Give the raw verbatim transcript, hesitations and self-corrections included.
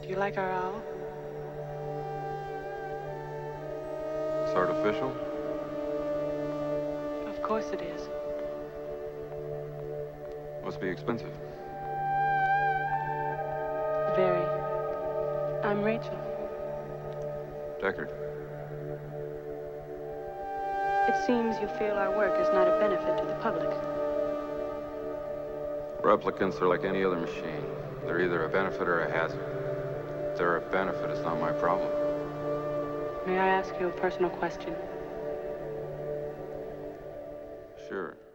Do you like our owl? It's artificial? Of course it is. Must be expensive. Very. I'm Rachel. Deckard. It seems you feel our work is not a benefit to the public. Replicants are like any other machine. They're either a benefit or a hazard. If they're a benefit, it's not my problem. May I ask you a personal question? Sure.